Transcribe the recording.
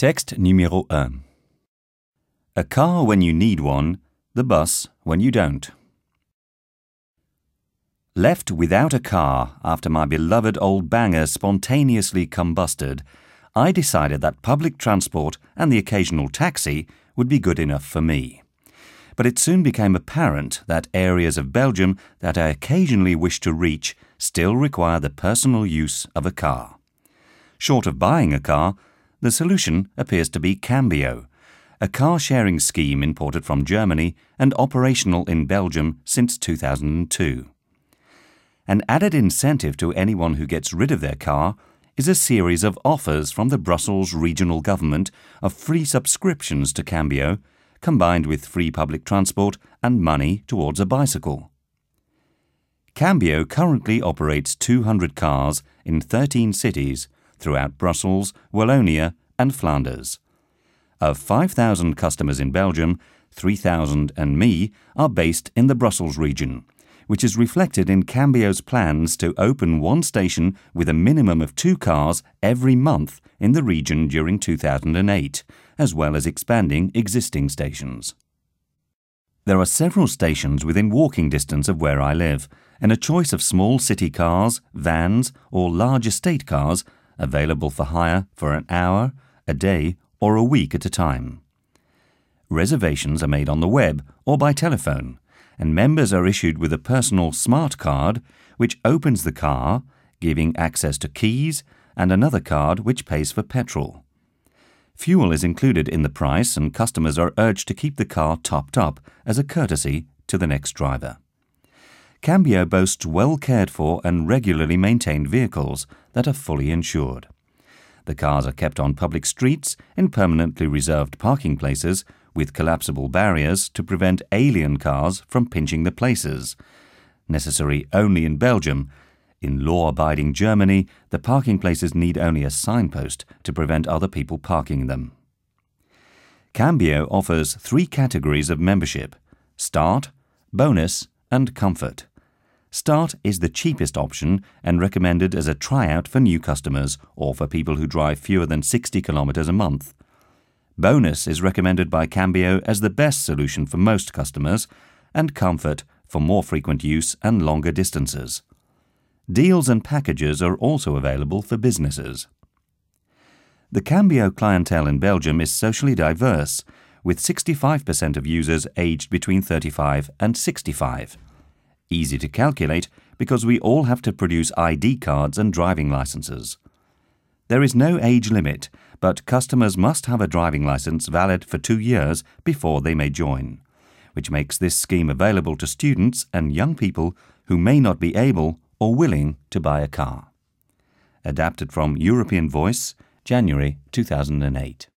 Texte numéro 1. A car when you need one, the bus when you don't. Left without a car after my beloved old banger spontaneously combusted, I decided that public transport and the occasional taxi would be good enough for me. But it soon became apparent that areas of Belgium that I occasionally wish to reach still require the personal use of a car. Short of buying a car, the solution appears to be Cambio, a car-sharing scheme imported from Germany and operational in Belgium since 2002. An added incentive to anyone who gets rid of their car is a series of offers from the Brussels regional government of free subscriptions to Cambio, combined with free public transport and money towards a bicycle. Cambio currently operates 200 cars in 13 cities throughout Brussels, Wallonia and Flanders. Of 5,000 customers in Belgium, 3,000 and me are based in the Brussels region, which is reflected in Cambio's plans to open one station with a minimum of 2 cars every month in the region during 2008, as well as expanding existing stations. There are several stations within walking distance of where I live, and a choice of small city cars, vans or large estate cars available for hire for an hour, a day or a week at a time. Reservations are made on the web or by telephone, and members are issued with a personal smart card which opens the car, giving access to keys, and another card which pays for petrol. Fuel is included in the price, and customers are urged to keep the car topped up as a courtesy to the next driver. Cambio boasts well cared for and regularly maintained vehicles that are fully insured. The cars are kept on public streets in permanently reserved parking places with collapsible barriers to prevent alien cars from pinching the places. Necessary only in Belgium. In law-abiding Germany, the parking places need only a signpost to prevent other people parking them. Cambio offers 3 categories of membership: Start, Bonus and Comfort. Start is the cheapest option and recommended as a tryout for new customers or for people who drive fewer than 60 kilometers a month. Bonus is recommended by Cambio as the best solution for most customers, and Comfort for more frequent use and longer distances. Deals and packages are also available for businesses. The Cambio clientele in Belgium is socially diverse, with 65% of users aged between 35 and 65. Easy to calculate because we all have to produce ID cards and driving licenses. There is no age limit, but customers must have a driving license valid for 2 years before they may join, which makes this scheme available to students and young people who may not be able or willing to buy a car. Adapted from European Voice, January 2008.